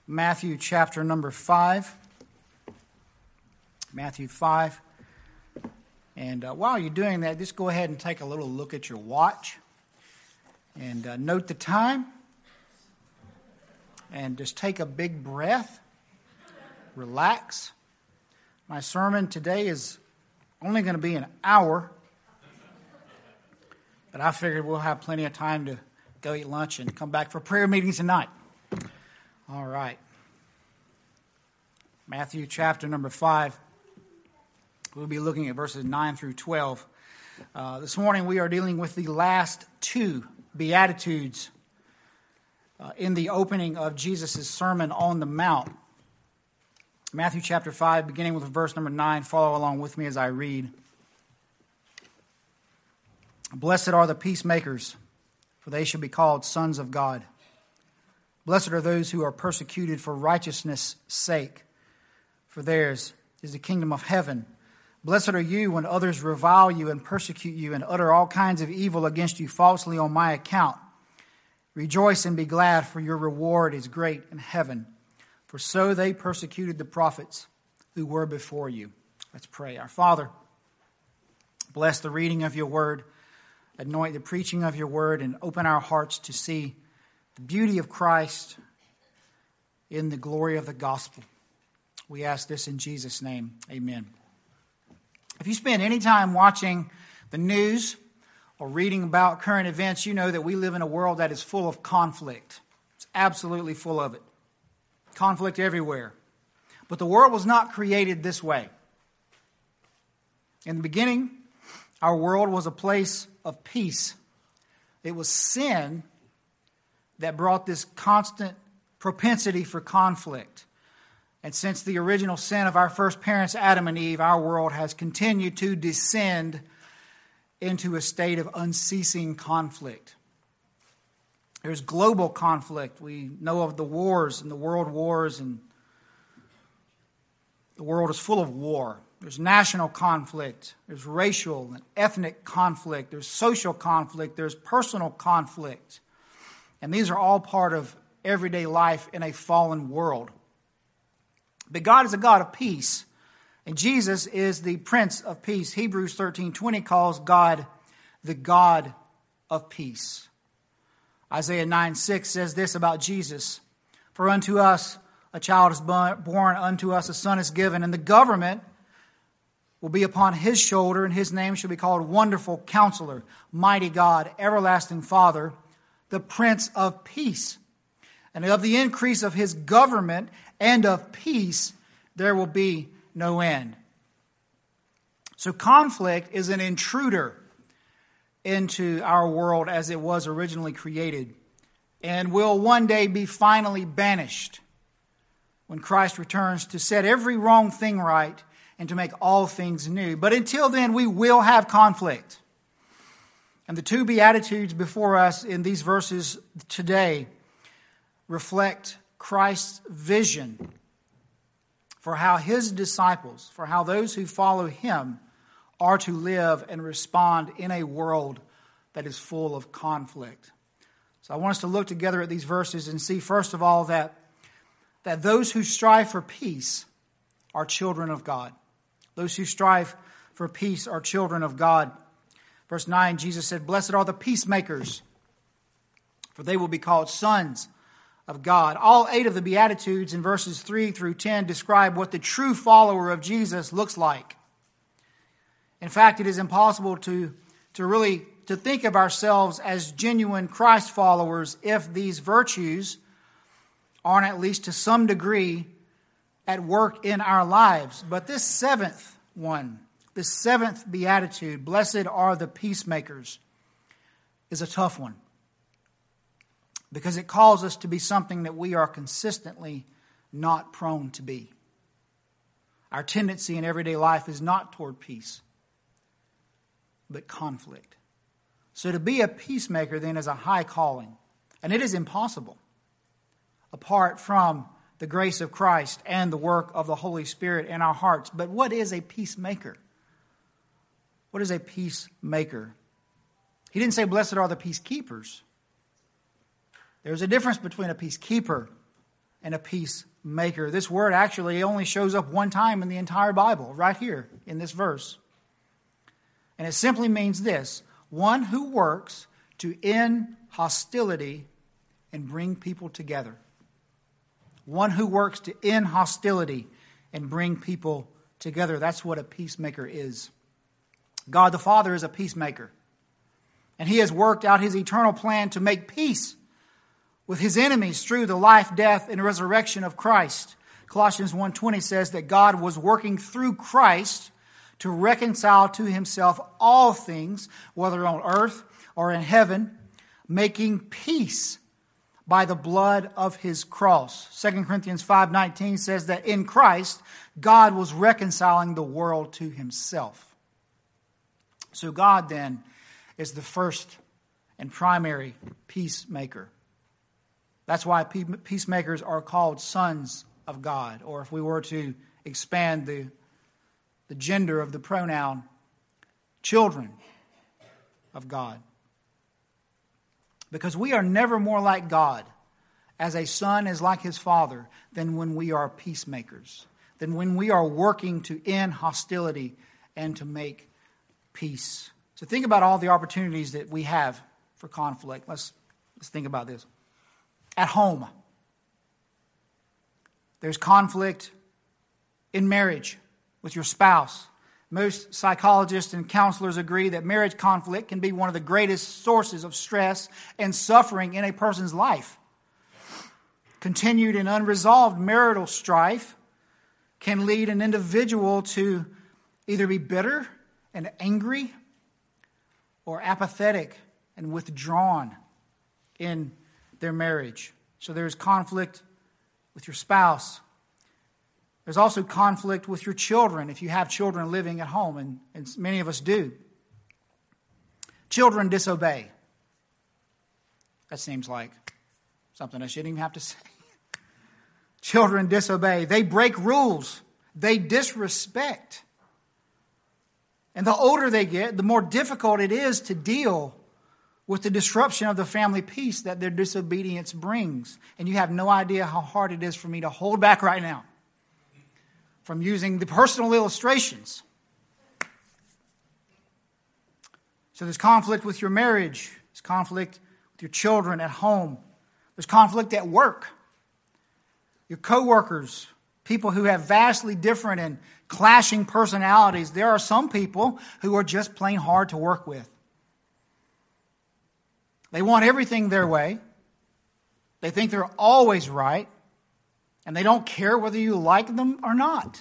Matthew chapter number 5. Matthew 5. And while you're doing that, just go ahead and take a little look at your watch and note the time. And just take a big breath. Relax. My sermon today is only going to be an hour. But I figured we'll have plenty of time to go eat lunch and come back for prayer meeting tonight. All right. Matthew chapter number 5. We'll be looking at verses 9 through 12. This morning we are dealing with the last two Beatitudes in the opening of Jesus' Sermon on the Mount. Matthew chapter 5, beginning with verse number 9. Follow along with me as I read. Blessed are the peacemakers, for they shall be called sons of God. Blessed are those who are persecuted for righteousness' sake, for theirs is the kingdom of heaven. Blessed are you when others revile you and persecute you and utter all kinds of evil against you falsely on my account. Rejoice and be glad, for your reward is great in heaven. For so they persecuted the prophets who were before you. Let's pray. Our Father, bless the reading of your word, anoint the preaching of your word, and open our hearts to see the beauty of Christ in the glory of the gospel. We ask this in Jesus' name. Amen. If you spend any time watching the news or reading about current events, you know that we live in a world that is full of conflict. It's absolutely full of it. Conflict everywhere. But the world was not created this way. In the beginning, our world was a place of peace. It was sin that brought this constant propensity for conflict. And since the original sin of our first parents, Adam and Eve, our world has continued to descend into a state of unceasing conflict. There's global conflict. We know of the wars and the world wars, and the world is full of war. There's national conflict. There's racial and ethnic conflict. There's social conflict. There's personal conflict. And these are all part of everyday life in a fallen world. But God is a God of peace. And Jesus is the Prince of Peace. Hebrews 13:20 calls God the God of peace. Isaiah 9:6 says this about Jesus. For unto us a child is born, unto us a son is given, and the government will be upon his shoulder, and his name shall be called Wonderful Counselor, Mighty God, Everlasting Father, the Prince of Peace. And of the increase of his government and of peace there will be no end. So conflict is an intruder into our world as it was originally created, and will one day be finally banished when Christ returns to set every wrong thing right and to make all things new. But until then, we will have conflict. And the two Beatitudes before us in these verses today reflect Christ's vision for how his disciples, for how those who follow him are to live and respond in a world that is full of conflict. So I want us to look together at these verses and see, first of all, that those who strive for peace are children of God. Those who strive for peace are children of God. Verse 9, Jesus said, Blessed are the peacemakers, for they will be called sons of God. All 8 of the Beatitudes in verses 3 through 10 describe what the true follower of Jesus looks like. In fact, it is impossible to think of ourselves as genuine Christ followers if these virtues aren't at least to some degree at work in our lives. But this seventh one, this seventh Beatitude, blessed are the peacemakers, is a tough one. Because it calls us to be something that we are consistently not prone to be. Our tendency in everyday life is not toward peace, but conflict. So to be a peacemaker then is a high calling. And it is impossible apart from the grace of Christ and the work of the Holy Spirit in our hearts. But what is a peacemaker? What is a peacemaker? He didn't say, blessed are the peacekeepers. There's a difference between a peacekeeper and a peacemaker. This word actually only shows up one time in the entire Bible, right here in this verse. And it simply means this: one who works to end hostility and bring people together. One who works to end hostility and bring people together. That's what a peacemaker is. God the Father is a peacemaker. And He has worked out His eternal plan to make peace with His enemies through the life, death, and resurrection of Christ. Colossians 1:20 says that God was working through Christ to reconcile to Himself all things, whether on earth or in heaven, making peace by the blood of His cross. 2 Corinthians 5:19 says that in Christ, God was reconciling the world to Himself. So God then is the first and primary peacemaker. That's why peacemakers are called sons of God. Or if we were to expand the gender of the pronoun, children of God. Because we are never more like God as a son is like his father than when we are peacemakers, than when we are working to end hostility and to make peace. So think about all the opportunities that we have for conflict. Let's think about this. At home, there's conflict in marriage with your spouse. Most psychologists and counselors agree that marriage conflict can be one of the greatest sources of stress and suffering in a person's life. Continued and unresolved marital strife can lead an individual to either be bitter and angry or apathetic and withdrawn in their marriage. So there's conflict with your spouse. There's also conflict with your children, if you have children living at home, and many of us do. Children disobey. That seems like something I shouldn't even have to say. Children disobey. They break rules. They disrespect. And the older they get, the more difficult it is to deal with the disruption of the family peace that their disobedience brings. And you have no idea how hard it is for me to hold back right now from using the personal illustrations. So there's conflict with your marriage. There's conflict with your children at home. There's conflict at work. Your coworkers, people who have vastly different and clashing personalities. There are some people who are just plain hard to work with. They want everything their way. They think they're always right. And they don't care whether you like them or not.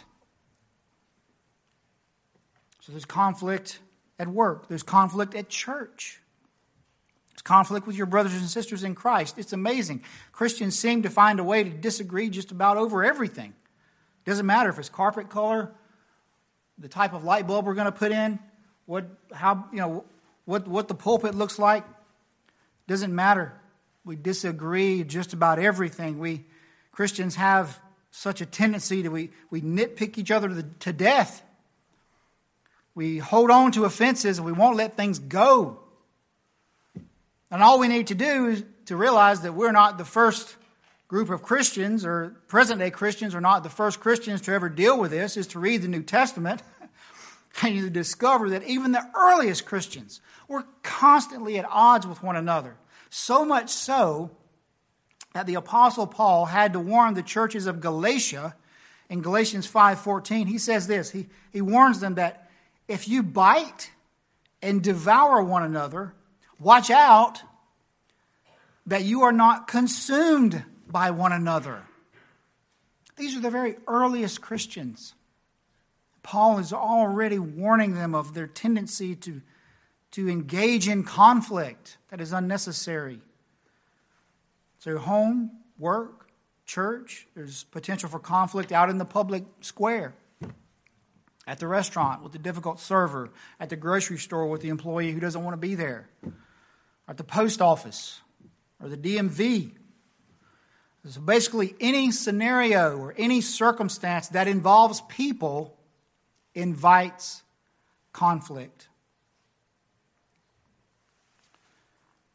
So there's conflict at work. There's conflict at church. There's conflict with your brothers and sisters in Christ. It's amazing. Christians seem to find a way to disagree just about over everything. Doesn't matter if it's carpet color, the type of light bulb we're going to put in, what the pulpit looks like. Doesn't matter. We disagree just about everything. We Christians have such a tendency to we nitpick each other to death. We hold on to offenses and we won't let things go. And all we need to do is to realize that we're not the first group of Christians, or present-day Christians are not the first Christians to ever deal with this, is to read the New Testament and you discover that even the earliest Christians were constantly at odds with one another. So much so that the Apostle Paul had to warn the churches of Galatia in Galatians 5:14. He says this, he warns them that if you bite and devour one another, watch out that you are not consumed by one another. These are the very earliest Christians. Paul is already warning them of their tendency to engage in conflict that is unnecessary. So home, work, church, there's potential for conflict out in the public square. At the restaurant with the difficult server. At the grocery store with the employee who doesn't want to be there. At the post office or the DMV. So basically any scenario or any circumstance that involves people invites conflict.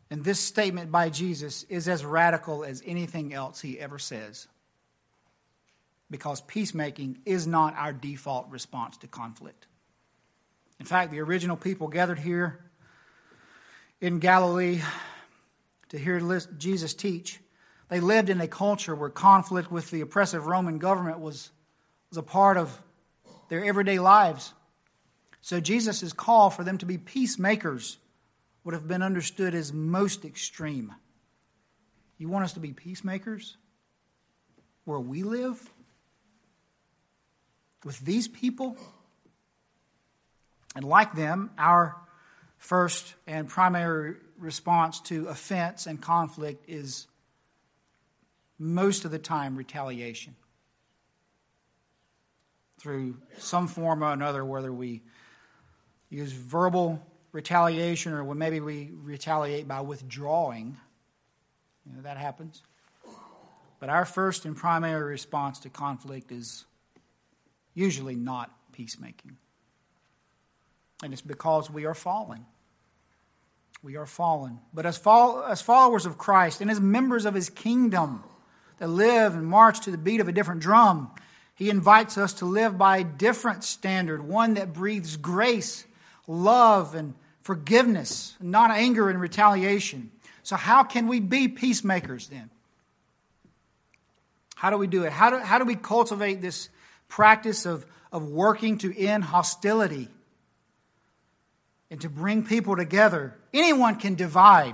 And this statement by Jesus is as radical as anything else he ever says. Because peacemaking is not our default response to conflict. In fact, the original people gathered here in Galilee to hear Jesus teach, they lived in a culture where conflict with the oppressive Roman government was a part of their everyday lives. So Jesus' call for them to be peacemakers would have been understood as most extreme. You want us to be peacemakers where we live? With these people? And like them, our first and primary response to offense and conflict is most of the time retaliation. Through some form or another, whether we use verbal retaliation or when maybe we retaliate by withdrawing. That happens. But our first and primary response to conflict is usually not peacemaking. And it's because we are fallen. We are fallen. But as followers of Christ and as members of His kingdom that live and march to the beat of a different drum, He invites us to live by a different standard, one that breathes grace, love, and forgiveness, not anger and retaliation. So how can we be peacemakers then? How do we do it? How do we cultivate this practice of working to end hostility and to bring people together? Anyone can divide.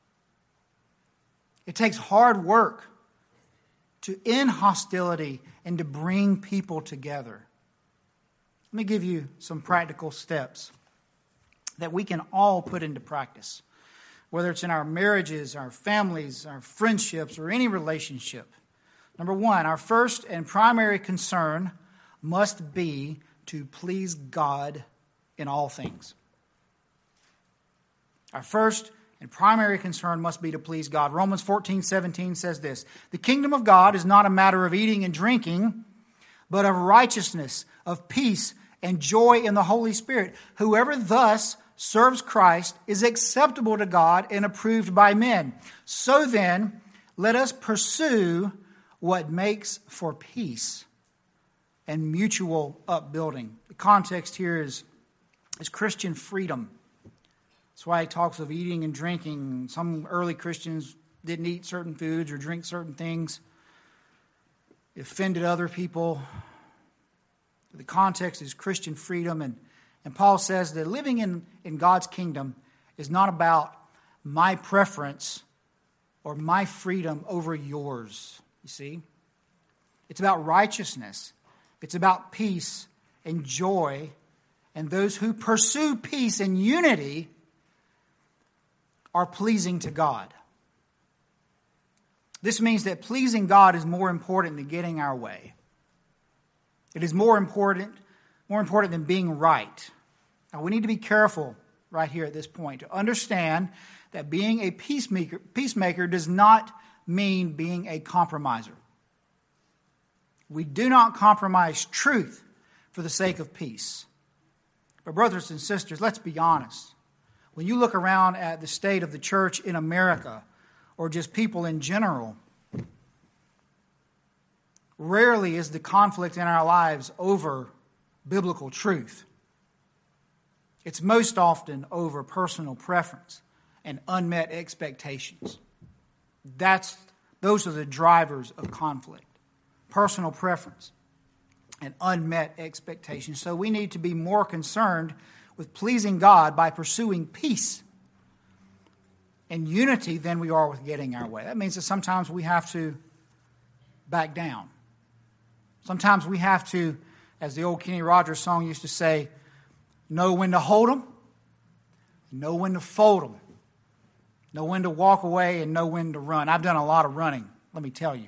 It takes hard work to end hostility and to bring people together. Let me give you some practical steps that we can all put into practice, whether it's in our marriages, our families, our friendships, or any relationship. Number one, our first and primary concern must be to please God in all things. Our first and primary concern must be to please God. Romans 14:17 says this: "The kingdom of God is not a matter of eating and drinking, but of righteousness, of peace, and joy in the Holy Spirit. Whoever thus serves Christ is acceptable to God and approved by men. So then, let us pursue what makes for peace and mutual upbuilding." The context here is Christian freedom. That's why he talks of eating and drinking. Some early Christians didn't eat certain foods or drink certain things. It offended other people. The context is Christian freedom. And Paul says that living in God's kingdom is not about my preference or my freedom over yours. You see? It's about righteousness. It's about peace and joy. And those who pursue peace and unity are pleasing to God. This means that pleasing God is more important than getting our way. It is more important than being right. Now, we need to be careful right here at this point to understand that being a peacemaker does not mean being a compromiser. We do not compromise truth for the sake of peace. But brothers and sisters, let's be honest. When you look around at the state of the church in America, or just people in general, rarely is the conflict in our lives over biblical truth. It's most often over personal preference and unmet expectations. Those are the drivers of conflict. Personal preference and unmet expectations. So we need to be more concerned with pleasing God by pursuing peace and unity than we are with getting our way. That means that sometimes we have to back down. Sometimes we have to, as the old Kenny Rogers song used to say, know when to hold them, know when to fold them, know when to walk away, and know when to run. I've done a lot of running, let me tell you.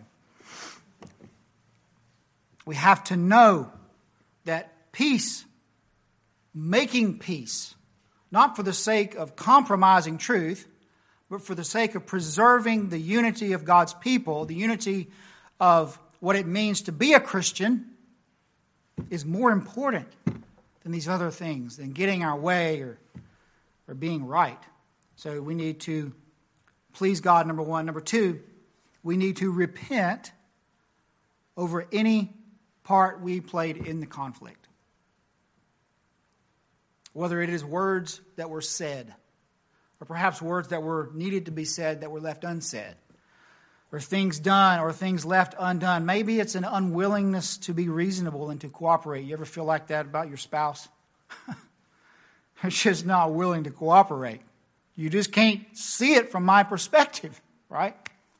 We have to know that peace, making peace, not for the sake of compromising truth, but for the sake of preserving the unity of God's people, the unity of what it means to be a Christian, is more important than these other things, than getting our way or being right. So we need to please God, number one. Number two, we need to repent over any part we played in the conflict. Whether it is words that were said, or perhaps words that were needed to be said that were left unsaid, or things done or things left undone. Maybe it's an unwillingness to be reasonable and to cooperate. You ever feel like that about your spouse? They're just not willing to cooperate. You just can't see it from my perspective, right?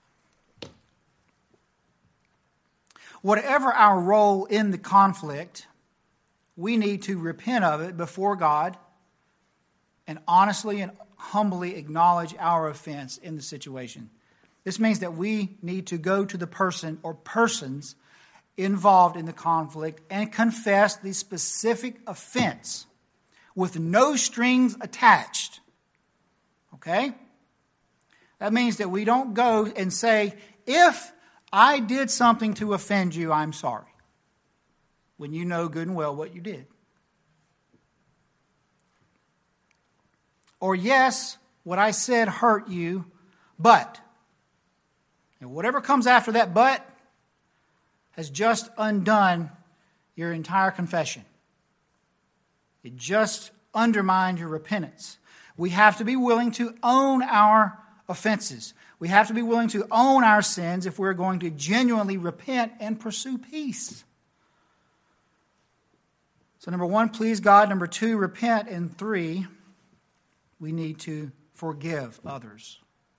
Whatever our role in the conflict, we need to repent of it before God and honestly and humbly acknowledge our offense in the situation. This means that we need to go to the person or persons involved in the conflict and confess the specific offense with no strings attached. Okay? That means that we don't go and say, if I did something to offend you, I'm sorry, when you know good and well what you did. Or yes, what I said hurt you, but, and whatever comes after that but has just undone your entire confession. It just undermined your repentance. We have to be willing to own our offenses. We have to be willing to own our sins if we're going to genuinely repent and pursue peace. So number one, please God. Number two, repent. And three, we need to forgive others.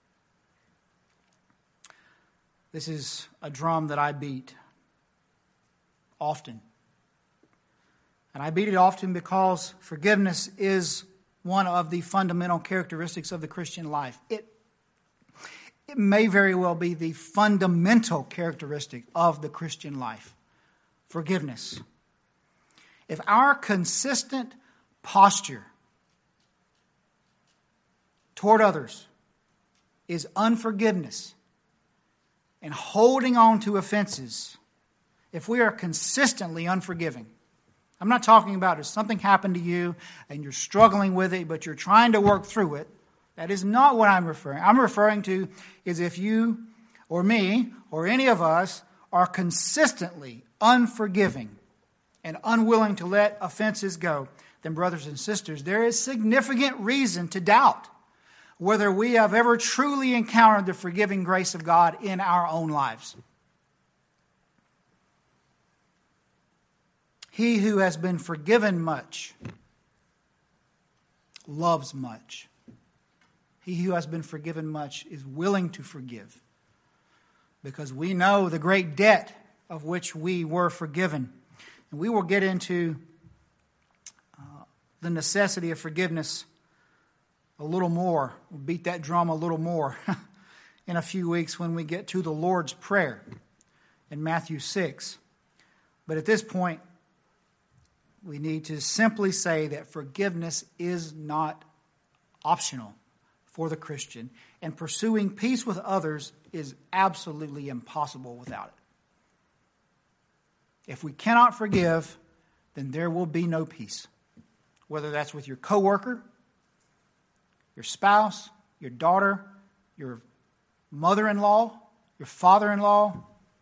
This is a drum that I beat often. And I beat it often because forgiveness is one of the fundamental characteristics of the Christian life. It may very well be the fundamental characteristic of the Christian life. Forgiveness. If our consistent posture toward others is unforgiveness and holding on to offenses, if we are consistently unforgiving, I'm not talking about if something happened to you and you're struggling with it, but you're trying to work through it. That is not what I'm referring. I'm referring to is if you or me or any of us are consistently unforgiving and unwilling to let offenses go, then brothers and sisters, there is significant reason to doubt whether we have ever truly encountered the forgiving grace of God in our own lives. He who has been forgiven much loves much. He who has been forgiven much is willing to forgive, because we know the great debt of which we were forgiven. And we will get into the necessity of forgiveness a little more. We'll beat that drum a little more in a few weeks when we get to the Lord's Prayer in Matthew 6. But at this point, we need to simply say that forgiveness is not optional for the Christian, and pursuing peace with others is absolutely impossible without it. If we cannot forgive, then there will be no peace. Whether that's with your coworker, your spouse, your daughter, your mother-in-law, your father-in-law,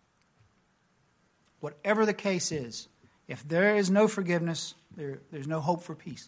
whatever the case is, if there is no forgiveness, there's no hope for peace.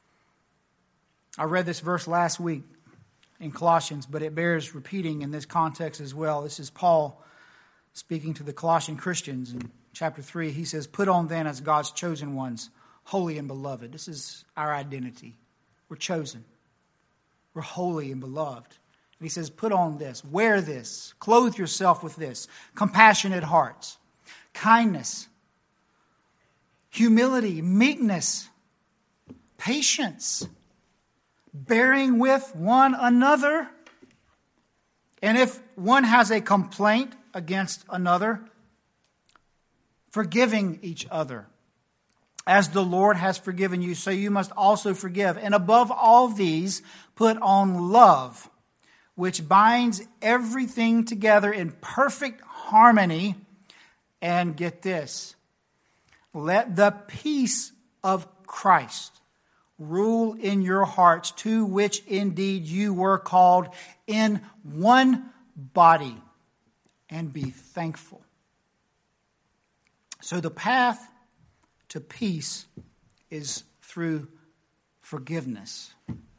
I read this verse last week in Colossians, but it bears repeating in this context as well. This is Paul speaking to the Colossian Christians in chapter 3. He says, "Put on then as God's chosen ones, holy and beloved." This is our identity. We're chosen. We're holy and beloved. And he says, put on this, wear this, clothe yourself with this: compassionate hearts, kindness, humility, meekness, patience, bearing with one another. And if one has a complaint against another, forgiving each other. As the Lord has forgiven you, so you must also forgive. And above all these, put on love, which binds everything together in perfect harmony. And get this: let the peace of Christ rule in your hearts, to which indeed you were called in one body, and be thankful. So the path to peace is through forgiveness.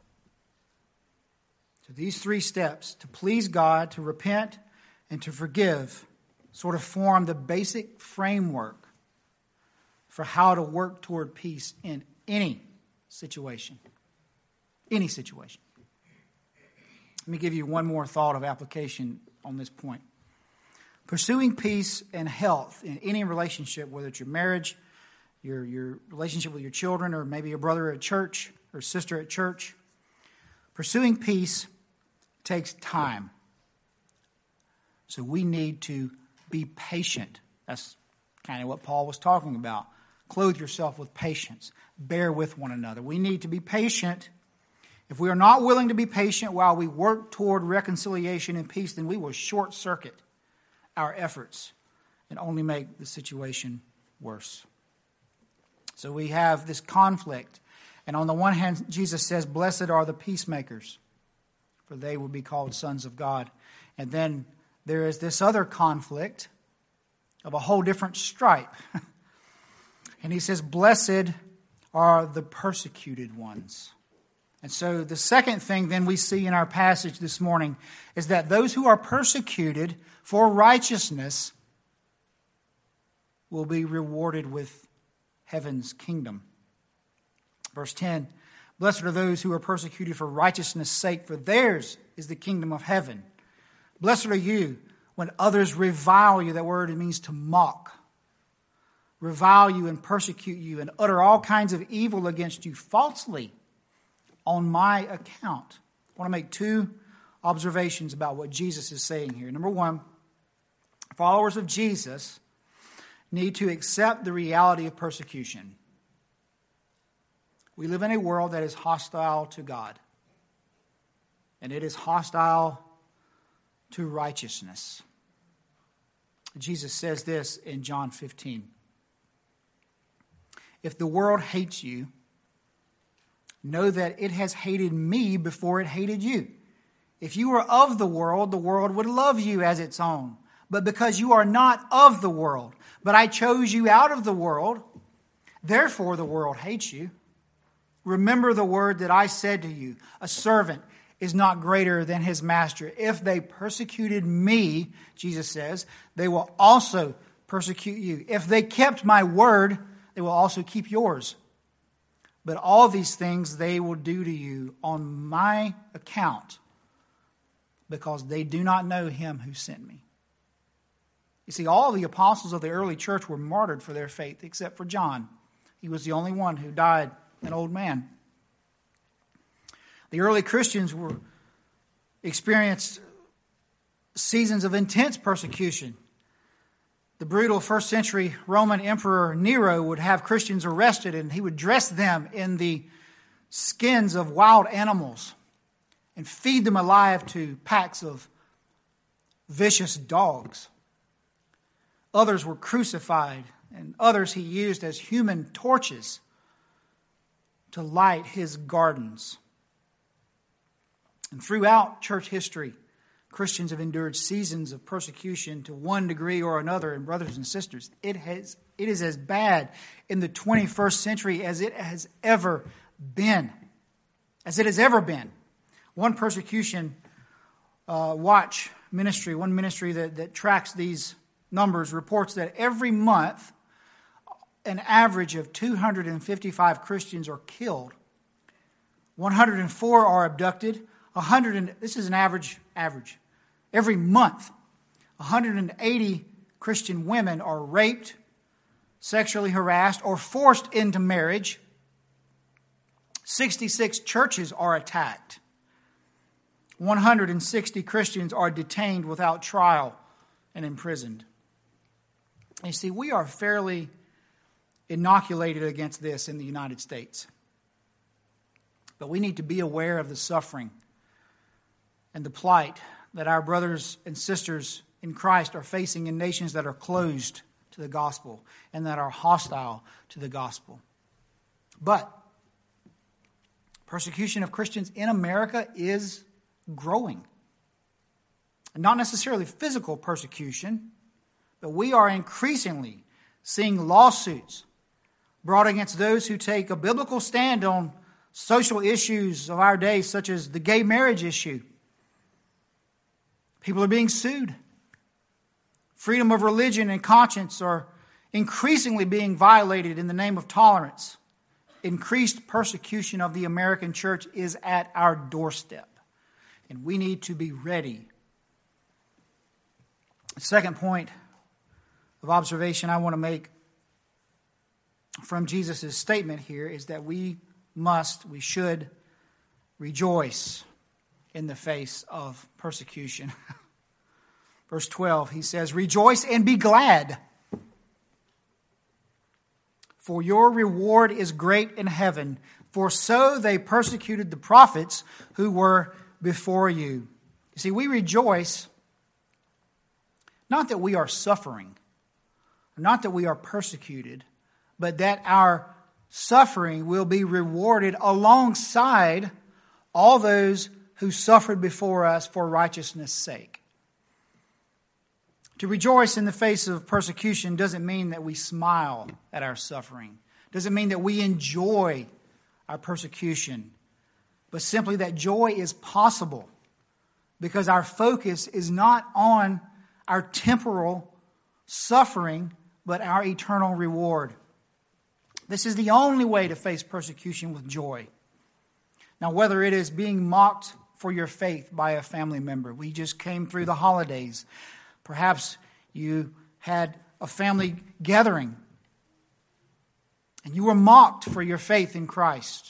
So these three steps, to please God, to repent, and to forgive, sort of form the basic framework for how to work toward peace in any situation. Any situation. Let me give you one more thought of application on this point. Pursuing peace and health in any relationship, whether it's your marriage, your relationship with your children, or maybe your brother at church or sister at church, pursuing peace takes time. So we need to be patient. That's kind of what Paul was talking about. Clothe yourself with patience. Bear with one another. We need to be patient. If we are not willing to be patient while we work toward reconciliation and peace, then we will short circuit our efforts and only make the situation worse. So we have this conflict. And on the one hand, Jesus says, "Blessed are the peacemakers, for they will be called sons of God." And then there is this other conflict of a whole different stripe. And he says, "Blessed are the persecuted ones." And so the second thing then we see in our passage this morning is that those who are persecuted for righteousness will be rewarded with heaven's kingdom. Verse 10, "Blessed are those who are persecuted for righteousness' sake, for theirs is the kingdom of heaven. Blessed are you when others revile you." That word means to mock. Revile you and persecute you and utter all kinds of evil against you falsely on my account. I want to make two observations about what Jesus is saying here. Number one, followers of Jesus need to accept the reality of persecution. We live in a world that is hostile to God, and it is hostile to righteousness. Jesus says this in John 15. "If the world hates you, know that it has hated me before it hated you. If you were of the world would love you as its own. But because you are not of the world, but I chose you out of the world, therefore the world hates you. Remember the word that I said to you, a servant is not greater than his master. If they persecuted me," Jesus says, "they will also persecute you. If they kept my word, they will also keep yours. But all these things they will do to you on my account, because they do not know him who sent me." You see, all the apostles of the early church were martyred for their faith, except for John. He was the only one who died an old man. The early Christians experienced seasons of intense persecution. The brutal first century Roman Emperor Nero would have Christians arrested, and he would dress them in the skins of wild animals and feed them alive to packs of vicious dogs. Others were crucified, and others he used as human torches to light his gardens. And throughout church history, Christians have endured seasons of persecution to one degree or another. And brothers and sisters, it is as bad in the 21st century as it has ever been. As it has ever been. One persecution watch ministry, one ministry that tracks these numbers, reports that every month an average of 255 Christians are killed. 104 are abducted. This is an average. Every month, 180 Christian women are raped, sexually harassed, or forced into marriage. 66 churches are attacked. 160 Christians are detained without trial and imprisoned. And you see, we are fairly inoculated against this in the United States. But we need to be aware of the suffering and the plight that our brothers and sisters in Christ are facing in nations that are closed to the gospel and that are hostile to the gospel. But Persecution of Christians in America is growing. Not necessarily physical persecution, but we are increasingly seeing lawsuits brought against those who take a biblical stand on social issues of our day, such as the gay marriage issue. People are being sued. Freedom of religion and conscience are increasingly being violated in the name of tolerance. Increased persecution of the American church is at our doorstep, and we need to be ready. The second point of observation I want to make from Jesus' statement here is that we should rejoice in the face of persecution. Verse 12, he says, "Rejoice and be glad, for your reward is great in heaven, for so they persecuted the prophets who were before you." You see, we rejoice not that we are suffering, not that we are persecuted, but that our suffering will be rewarded alongside all those who suffered before us for righteousness' sake. To rejoice in the face of persecution doesn't mean that we smile at our suffering. Doesn't mean that we enjoy our persecution, but simply that joy is possible because our focus is not on our temporal suffering, but our eternal reward. This is the only way to face persecution with joy. Now, whether it is being mocked for your faith by a family member, we just came through the holidays. Perhaps you had a family gathering and you were mocked for your faith in Christ.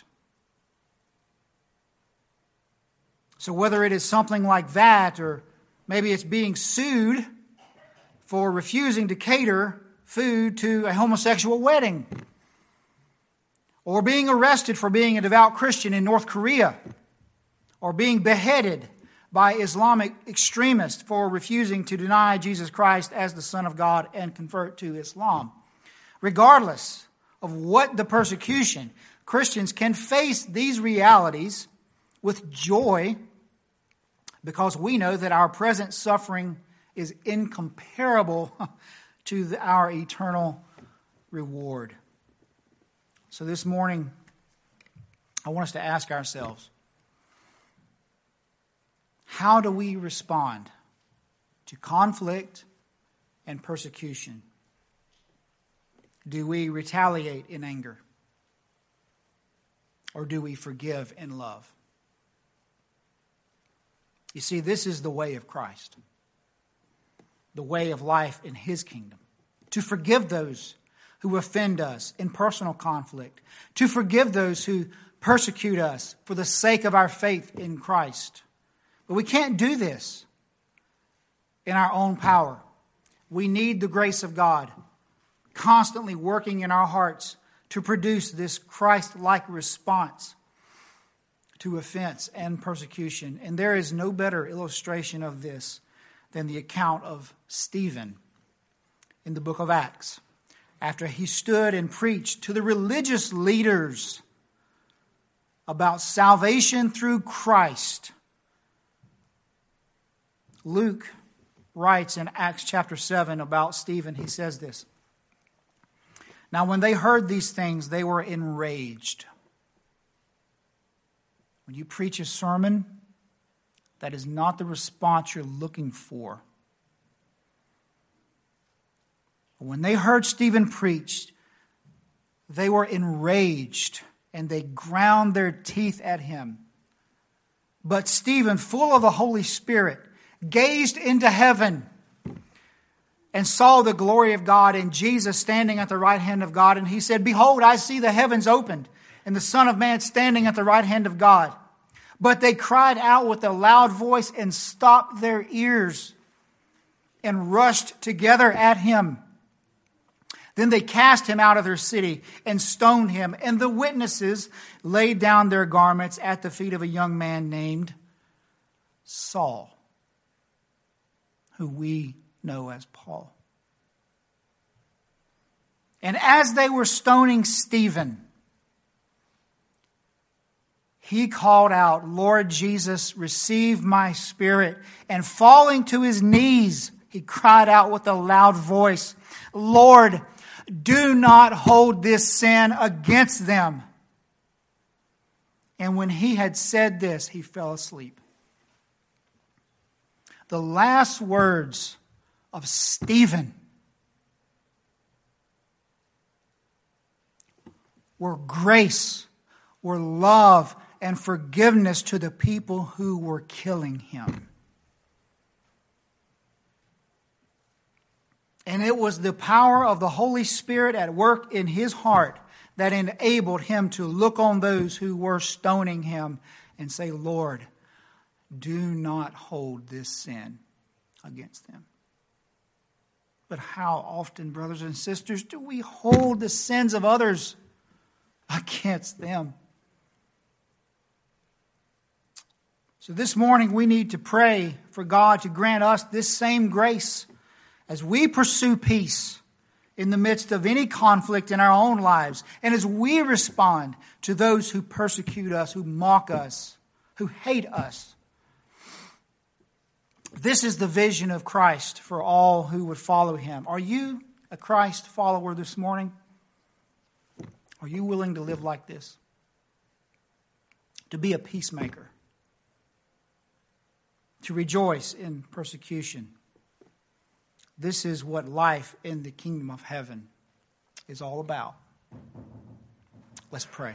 So whether it is something like that, or maybe it's being sued for refusing to cater food to a homosexual wedding, or being arrested for being a devout Christian in North Korea, or being beheaded by Islamic extremists for refusing to deny Jesus Christ as the Son of God and convert to Islam. Regardless of what the persecution, Christians can face these realities with joy because we know that our present suffering is incomparable to our eternal reward. So this morning, I want us to ask ourselves, how do we respond to conflict and persecution? Do we retaliate in anger? Or do we forgive in love? You see, this is the way of Christ, the way of life in His kingdom. To forgive those who offend us in personal conflict, to forgive those who persecute us for the sake of our faith in Christ. But we can't do this in our own power. We need the grace of God constantly working in our hearts to produce this Christ-like response to offense and persecution. And there is no better illustration of this than the account of Stephen in the book of Acts. After he stood and preached to the religious leaders about salvation through Christ, Luke writes in Acts chapter 7 about Stephen. He says this: "Now when they heard these things, they were enraged." When you preach a sermon, that is not the response you're looking for. When they heard Stephen preach, they were enraged and they ground their teeth at him. But Stephen, full of the Holy Spirit, gazed into heaven and saw the glory of God and Jesus standing at the right hand of God. And he said, "Behold, I see the heavens opened and the Son of Man standing at the right hand of God." But they cried out with a loud voice and stopped their ears and rushed together at him. Then they cast him out of their city and stoned him. And the witnesses laid down their garments at the feet of a young man named Saul, who we know as Paul. And as they were stoning Stephen, he called out, "Lord Jesus, receive my spirit." And falling to his knees, he cried out with a loud voice, "Lord, do not hold this sin against them." And when he had said this, he fell asleep. The last words of Stephen were grace, were love, and forgiveness to the people who were killing him. And it was the power of the Holy Spirit at work in his heart that enabled him to look on those who were stoning him and say, "Lord, do not hold this sin against them." But how often, brothers and sisters, do we hold the sins of others against them? So this morning we need to pray for God to grant us this same grace as we pursue peace in the midst of any conflict in our own lives, and as we respond to those who persecute us, who mock us, who hate us. This is the vision of Christ for all who would follow him. Are you a Christ follower this morning? Are you willing to live like this? To be a peacemaker? To rejoice in persecution? This is what life in the kingdom of heaven is all about. Let's pray.